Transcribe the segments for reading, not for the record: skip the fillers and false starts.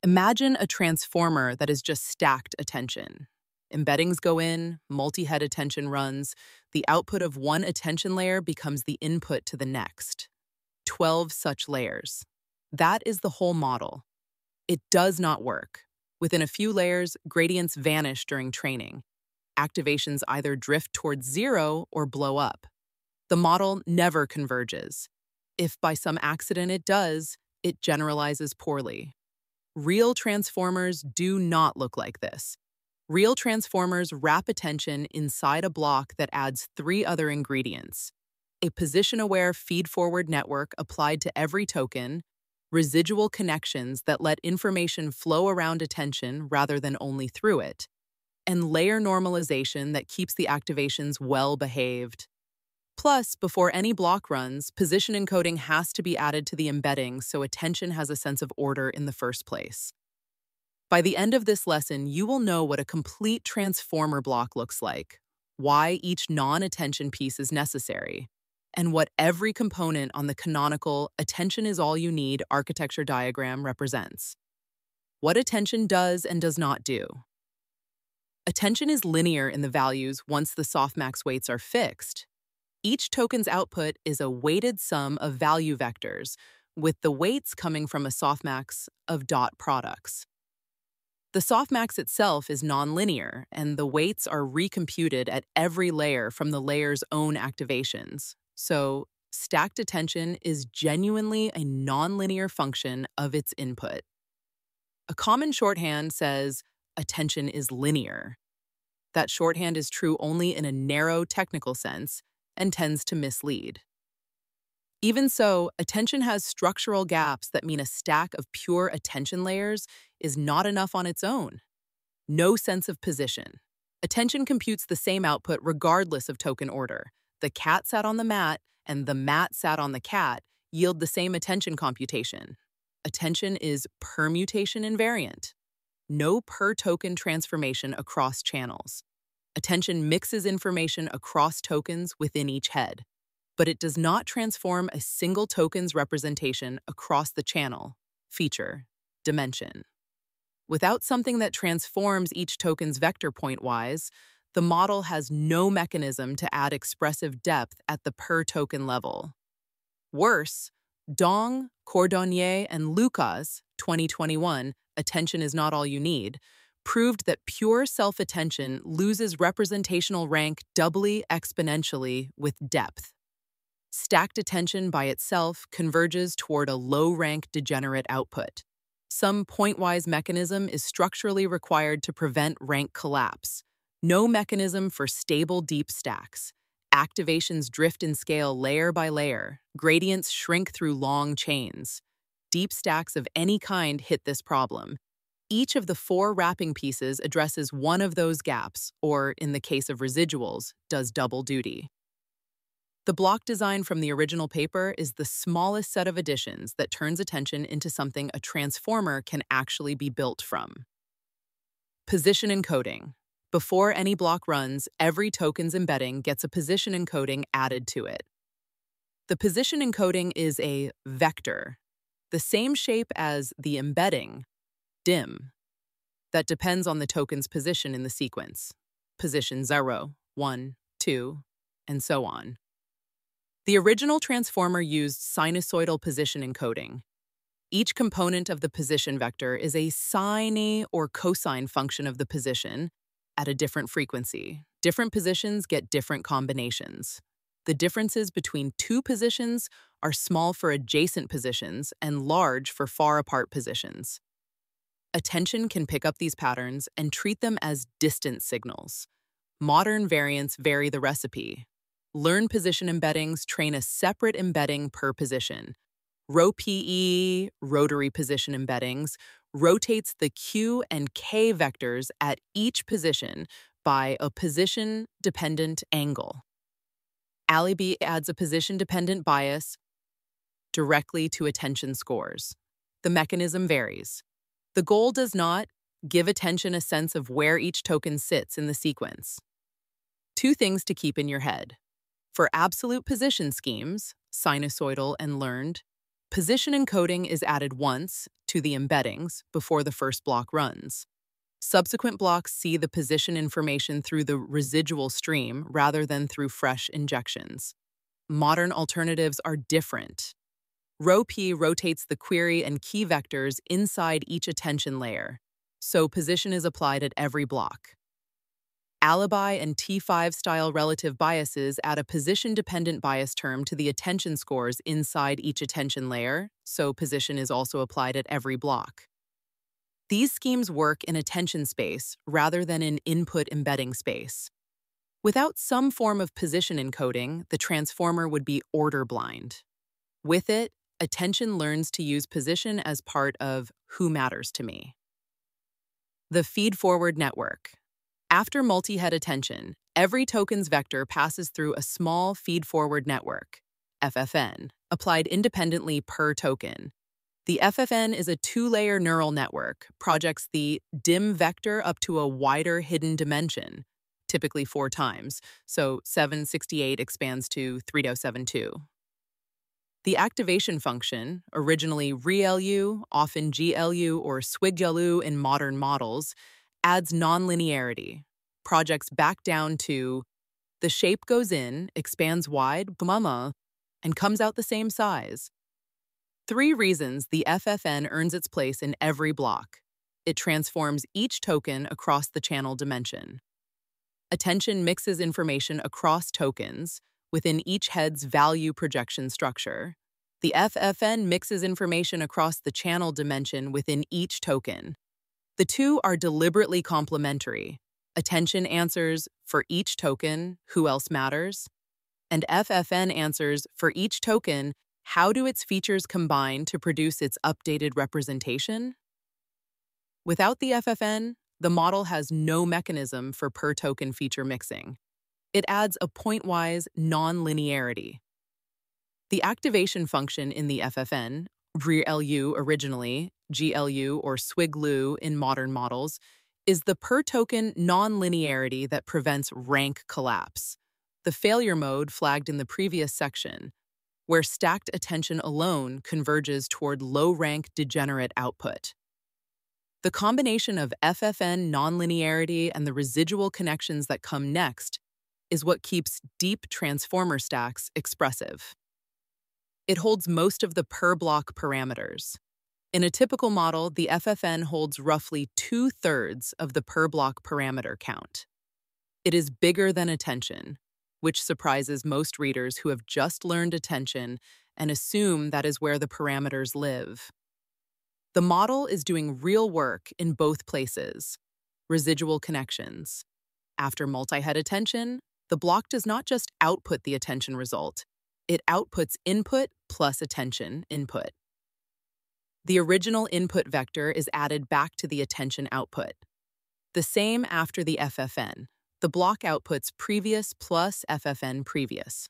Imagine a transformer that is just stacked attention. Embeddings go in, multi-head attention runs. The output of one attention layer becomes the input to the next. 12 such layers. That is the whole model. It does not work. Within a few layers, gradients vanish during training. Activations either drift towards zero or blow up. The model never converges. If by some accident it does, it generalizes poorly. Real transformers do not look like this. Real transformers wrap attention inside a block that adds three other ingredients: a position-aware feed-forward network applied to every token, residual connections that let information flow around attention rather than only through it, and layer normalization that keeps the activations well-behaved. Plus, before any block runs, position encoding has to be added to the embedding so attention has a sense of order in the first place. By the end of this lesson, you will know what a complete transformer block looks like, why each non-attention piece is necessary, and what every component on the canonical "attention is all you need" architecture diagram represents. What attention does and does not do. Attention is linear in the values once the softmax weights are fixed. Each token's output is a weighted sum of value vectors, with the weights coming from a softmax of dot products. The softmax itself is nonlinear, and the weights are recomputed at every layer from the layer's own activations. So, stacked attention is genuinely a nonlinear function of its input. A common shorthand says, "attention is linear." That shorthand is true only in a narrow technical sense and tends to mislead. Even so, attention has structural gaps that mean a stack of pure attention layers is not enough on its own. No sense of position. Attention computes the same output regardless of token order. The cat sat on the mat and the mat sat on the cat yield the same attention computation. Attention is permutation invariant. No per-token transformation across channels. Attention mixes information across tokens within each head, but it does not transform a single token's representation across the channel, feature, dimension. Without something that transforms each token's vector pointwise, the model has no mechanism to add expressive depth at the per-token level. Worse, Dong, Cordonnier, and Lucas, 2021, Attention is Not All You Need, proved that pure self-attention loses representational rank doubly exponentially with depth. Stacked attention by itself converges toward a low-rank degenerate output. Some pointwise mechanism is structurally required to prevent rank collapse. No mechanism for stable deep stacks. Activations drift in scale layer by layer. Gradients shrink through long chains. Deep stacks of any kind hit this problem. Each of the four wrapping pieces addresses one of those gaps, or, in the case of residuals, does double duty. The block design from the original paper is the smallest set of additions that turns attention into something a transformer can actually be built from. Position encoding. Before any block runs, every token's embedding gets a position encoding added to it. The position encoding is a vector, the same shape as the embedding, dim, that depends on the token's position in the sequence. Position 0, 1, 2, and so on. The original transformer used sinusoidal position encoding. Each component of the position vector is a sine or cosine function of the position at a different frequency. Different positions get different combinations. The differences between two positions are small for adjacent positions and large for far apart positions. Attention can pick up these patterns and treat them as distant signals. Modern variants vary the recipe. Learn position embeddings train a separate embedding per position. RoPE, rotary position embeddings, rotates the Q and K vectors at each position by a position-dependent angle. Alibi adds a position-dependent bias directly to attention scores. The mechanism varies. The goal does not give attention a sense of where each token sits in the sequence. Two things to keep in your head. For absolute position schemes, sinusoidal and learned, Position encoding is added once to the embeddings before the first block runs. Subsequent blocks see the position information through the residual stream rather than through fresh injections. Modern alternatives are different. Rho-P rotates the query and key vectors inside each attention layer, so position is applied at every block. Alibi and T5-style relative biases add a position-dependent bias term to the attention scores inside each attention layer, so position is also applied at every block. These schemes work in attention space rather than in input embedding space. Without some form of position encoding, the transformer would be order blind. With it, attention learns to use position as part of who matters to me. The feed-forward network. After multi-head attention, every token's vector passes through a small feed-forward network, FFN, applied independently per token. The FFN is a two-layer neural network, projects the dim vector up to a wider hidden dimension, typically 4 times, so 768 expands to 3072. The activation function, originally ReLU, often GLU or SwigLU in modern models, adds nonlinearity, projects back down to the shape goes in, expands wide, and comes out the same size. 3 reasons the FFN earns its place in every block. It transforms each token across the channel dimension. Attention mixes information across tokens within each head's value projection structure. The FFN mixes information across the channel dimension within each token. The two are deliberately complementary. Attention answers, for each token, who else matters? And FFN answers, for each token, how do its features combine to produce its updated representation? Without the FFN, the model has no mechanism for per-token feature mixing. It adds a pointwise non-linearity. The activation function in the FFN, ReLU originally, GLU or SwigLU in modern models, is the per-token non-linearity that prevents rank collapse, the failure mode flagged in the previous section, where stacked attention alone converges toward low-rank degenerate output. The combination of FFN nonlinearity and the residual connections that come next is what keeps deep transformer stacks expressive. It holds most of the per-block parameters. In a typical model, the FFN holds roughly 2/3 of the per-block parameter count. It is bigger than attention, which surprises most readers who have just learned attention and assume that is where the parameters live. The model is doing real work in both places, residual connections. After multi-head attention, the block does not just output the attention result, it outputs input plus attention input. The original input vector is added back to the attention output. The same after the FFN. The block outputs previous plus FFN previous.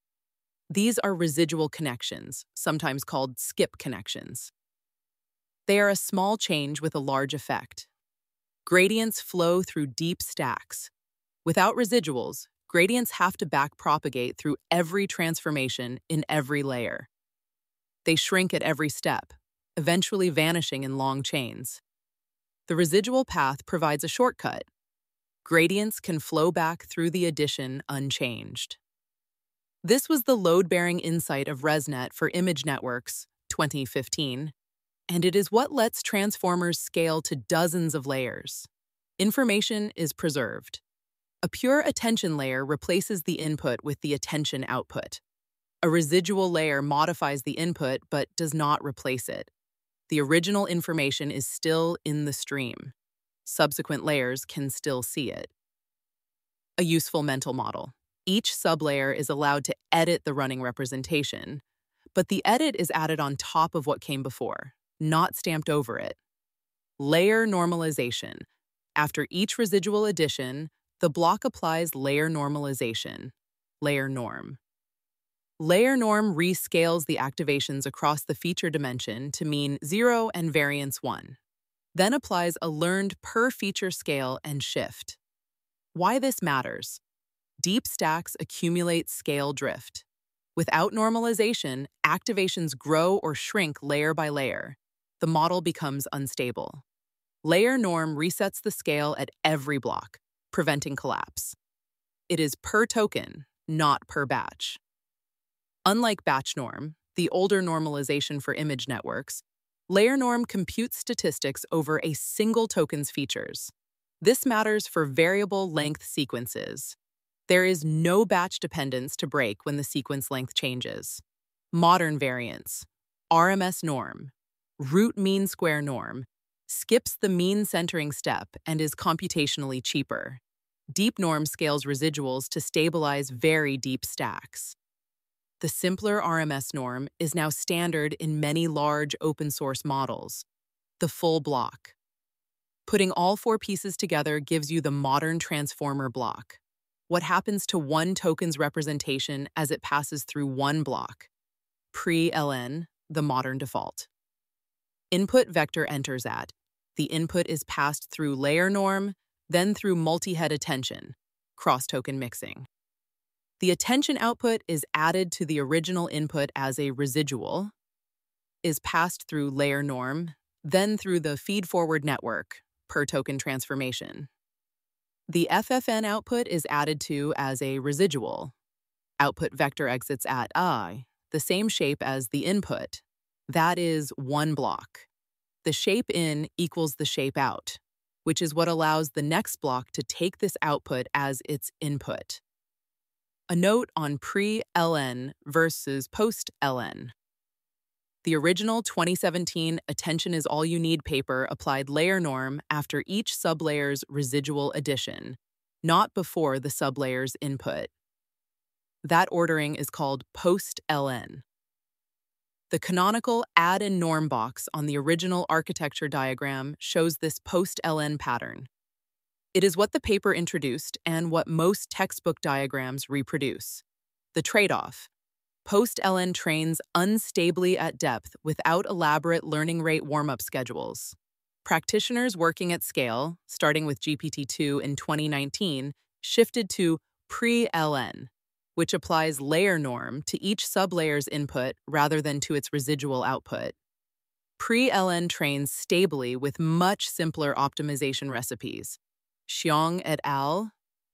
These are residual connections, sometimes called skip connections. They are a small change with a large effect. Gradients flow through deep stacks. Without residuals, gradients have to backpropagate through every transformation in every layer. They shrink at every step, eventually vanishing in long chains. The residual path provides a shortcut. Gradients can flow back through the addition unchanged. This was the load-bearing insight of ResNet for image networks, 2015, and it is what lets transformers scale to dozens of layers. Information is preserved. A pure attention layer replaces the input with the attention output. A residual layer modifies the input but does not replace it. The original information is still in the stream. Subsequent layers can still see it. A useful mental model. Each sublayer is allowed to edit the running representation, but the edit is added on top of what came before, not stamped over it. Layer normalization. After each residual addition, the block applies layer normalization, layer norm. Layer norm rescales the activations across the feature dimension to mean 0 and variance 1, then applies a learned per-feature scale and shift. Why this matters? Deep stacks accumulate scale drift. Without normalization, activations grow or shrink layer by layer. The model becomes unstable. Layer norm resets the scale at every block, preventing collapse. It is per token, not per batch. Unlike batch norm, the older normalization for image networks, layer norm computes statistics over a single token's features. This matters for variable length sequences. There is no batch dependence to break when the sequence length changes. Modern variants, RMS norm, root mean square norm, skips the mean centering step and is computationally cheaper. Deep norm scales residuals to stabilize very deep stacks. The simpler RMS norm is now standard in many large open-source models. The full block. Putting all four pieces together gives you the modern transformer block. What happens to one token's representation as it passes through one block? Pre-LN, the modern default. Input vector enters at. The input is passed through layer norm, then through multi-head attention, cross-token mixing. The attention output is added to the original input as a residual, is passed through layer norm, then through the feed-forward network, per token transformation. The FFN output is added to as a residual. Output vector exits at I, the same shape as the input. That is one block. The shape in equals the shape out, which is what allows the next block to take this output as its input. A note on pre-LN versus post-LN. The original 2017 Attention is All You Need paper applied layer norm after each sublayer's residual addition, not before the sublayer's input. That ordering is called post-LN. The canonical add and norm box on the original architecture diagram shows this post-LN pattern. It is what the paper introduced and what most textbook diagrams reproduce. The trade-off: post-LN trains unstably at depth without elaborate learning rate warm-up schedules. Practitioners working at scale, starting with GPT-2 in 2019, shifted to pre-LN, which applies layer norm to each sublayer's input rather than to its residual output. Pre-LN trains stably with much simpler optimization recipes. Xiong et al.,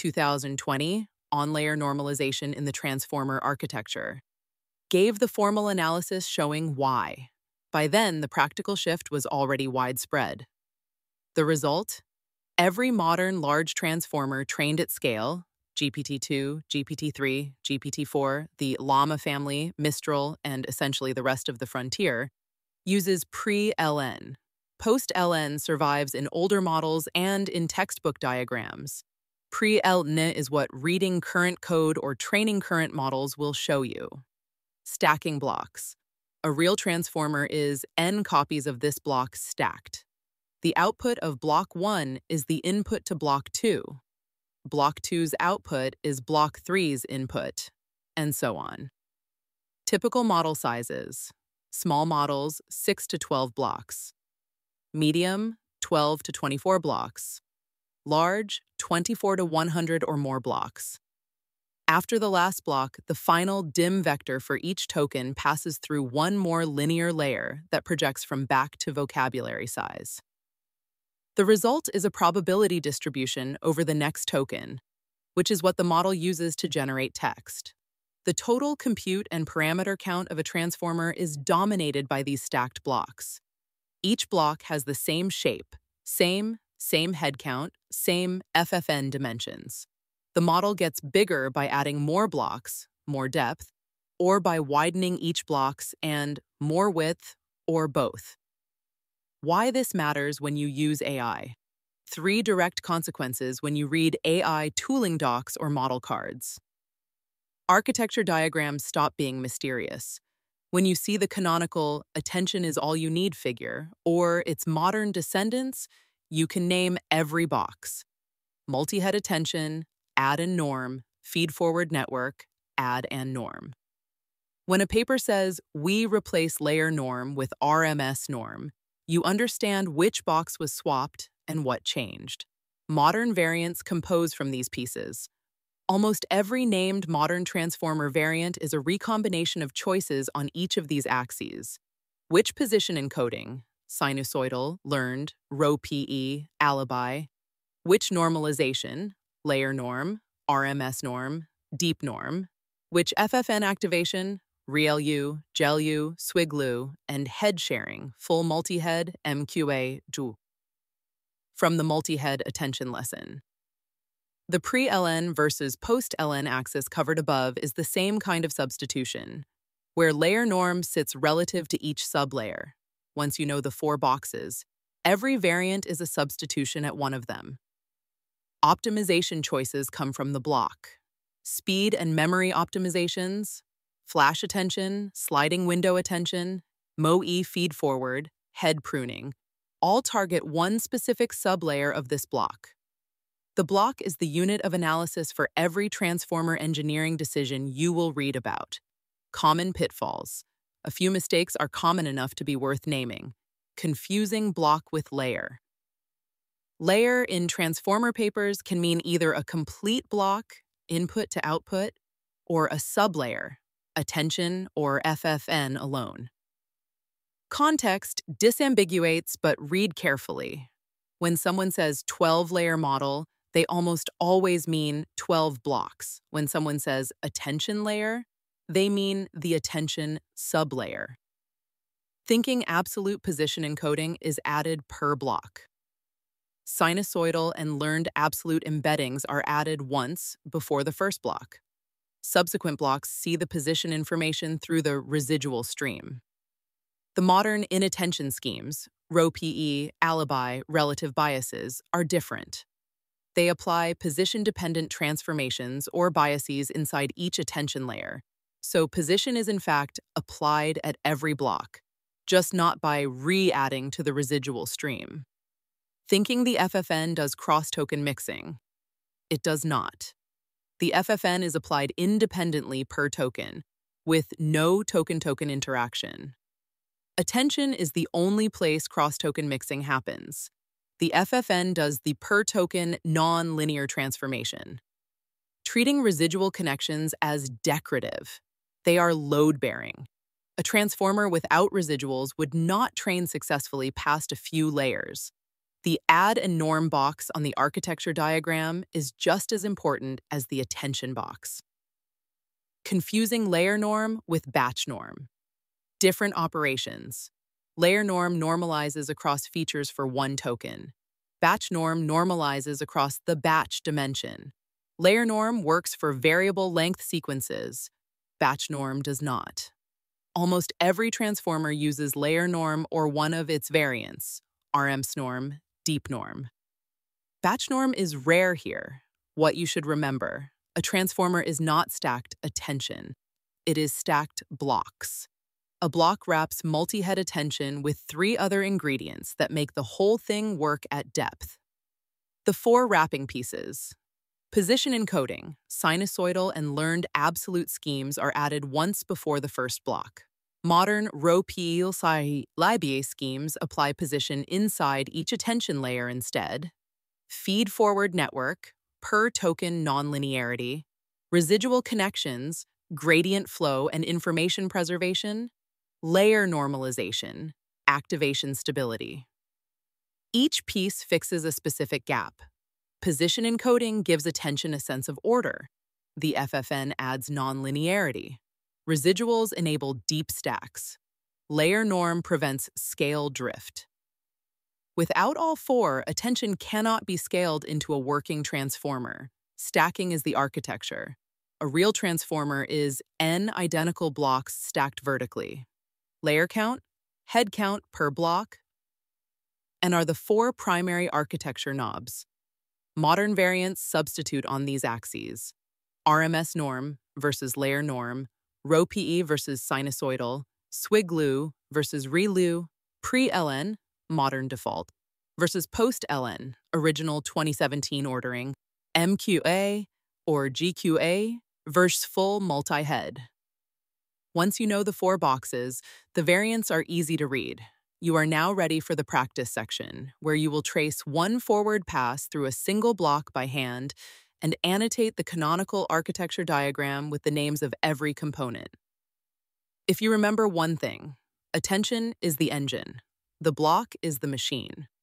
2020, on-layer normalization in the transformer architecture, gave the formal analysis showing why. By then, the practical shift was already widespread. The result? Every modern large transformer trained at scale, GPT-2, GPT-3, GPT-4, the Llama family, Mistral, and essentially the rest of the frontier, uses pre-LN. Post-LN survives in older models and in textbook diagrams. Pre-LN is what reading current code or training current models will show you. Stacking blocks. A real transformer is n copies of this block stacked. The output of block 1 is the input to block 2. Block 2's output is block 3's input, and so on. Typical model sizes. Small models, 6 to 12 blocks. Medium, 12 to 24 blocks. Large, 24 to 100 or more blocks. After the last block, the final dim vector for each token passes through one more linear layer that projects from back to vocabulary size. The result is a probability distribution over the next token, which is what the model uses to generate text. The total compute and parameter count of a transformer is dominated by these stacked blocks. Each block has the same shape, same head count, same FFN dimensions. The model gets bigger by adding more blocks, more depth, or by widening each blocks and more width, or both. Why this matters when you use AI. 3 direct consequences when you read AI tooling docs or model cards. Architecture diagrams stop being mysterious. When you see the canonical "attention is all you need" figure, or its modern descendants, you can name every box. Multi-head attention, add and norm, feed-forward network, add and norm. When a paper says, "We replace layer norm with RMS norm," you understand which box was swapped and what changed. Modern variants compose from these pieces. Almost every named modern transformer variant is a recombination of choices on each of these axes. Which position encoding? Sinusoidal, learned, row PE, alibi. Which normalization? Layer norm, RMS norm, deep norm. Which FFN activation? ReLU, GelU, SWIGLU, and head sharing, full multi-head, MQA, JU. From the multi-head attention lesson. The pre-LN versus post-LN axis covered above is the same kind of substitution, where layer norm sits relative to each sublayer. Once you know the 4 boxes, every variant is a substitution at one of them. Optimization choices come from the block. Speed and memory optimizations, flash attention, sliding window attention, MoE feed forward, head pruning, all target one specific sublayer of this block. The block is the unit of analysis for every transformer engineering decision you will read about. Common pitfalls. A few mistakes are common enough to be worth naming. Confusing block with layer. Layer in transformer papers can mean either a complete block, input to output, or a sublayer, attention or FFN alone. Context disambiguates, but read carefully. When someone says 12-layer model, they almost always mean 12 blocks. When someone says attention layer, they mean the attention sublayer. Thinking absolute position encoding is added per block. Sinusoidal and learned absolute embeddings are added once before the first block. Subsequent blocks see the position information through the residual stream. The modern inattention schemes, row PE, alibi, relative biases, are different. They apply position-dependent transformations or biases inside each attention layer, so position is in fact applied at every block, just not by re-adding to the residual stream. Thinking the FFN does cross-token mixing. It does not. The FFN is applied independently per token, with no token-token interaction. Attention is the only place cross-token mixing happens. The FFN does the per-token non-linear transformation. Treating residual connections as decorative. They are load-bearing. A transformer without residuals would not train successfully past a few layers. The add and norm box on the architecture diagram is just as important as the attention box. Confusing layer norm with batch norm. Different operations. Layer norm normalizes across features for one token. Batch norm normalizes across the batch dimension. Layer norm works for variable length sequences. Batch norm does not. Almost every transformer uses layer norm or one of its variants, RMS norm, deep norm. Batch norm is rare here. What you should remember, a transformer is not stacked attention. It is stacked blocks. A block wraps multi-head attention with 3 other ingredients that make the whole thing work at depth. The 4 wrapping pieces. Position encoding, sinusoidal and learned absolute schemes are added once before the first block. Modern row-PE schemes apply position inside each attention layer instead. Feed-forward network, per-token nonlinearity, residual connections, gradient flow and information preservation, layer normalization, activation stability. Each piece fixes a specific gap. Position encoding gives attention a sense of order. The FFN adds nonlinearity. Residuals enable deep stacks. Layer norm prevents scale drift. Without all 4, attention cannot be scaled into a working transformer. Stacking is the architecture. A real transformer is n identical blocks stacked vertically. Layer count, head count per block, and are the 4 primary architecture knobs. Modern variants substitute on these axes. RMS norm versus layer norm, row PE versus sinusoidal, SWIGLU versus ReLU, pre-LN, modern default, versus post-LN, original 2017 ordering, MQA or GQA versus full multi-head. Once you know the 4 boxes, the variants are easy to read. You are now ready for the practice section, where you will trace one forward pass through a single block by hand and annotate the canonical architecture diagram with the names of every component. If you remember one thing, attention is the engine, the block is the machine.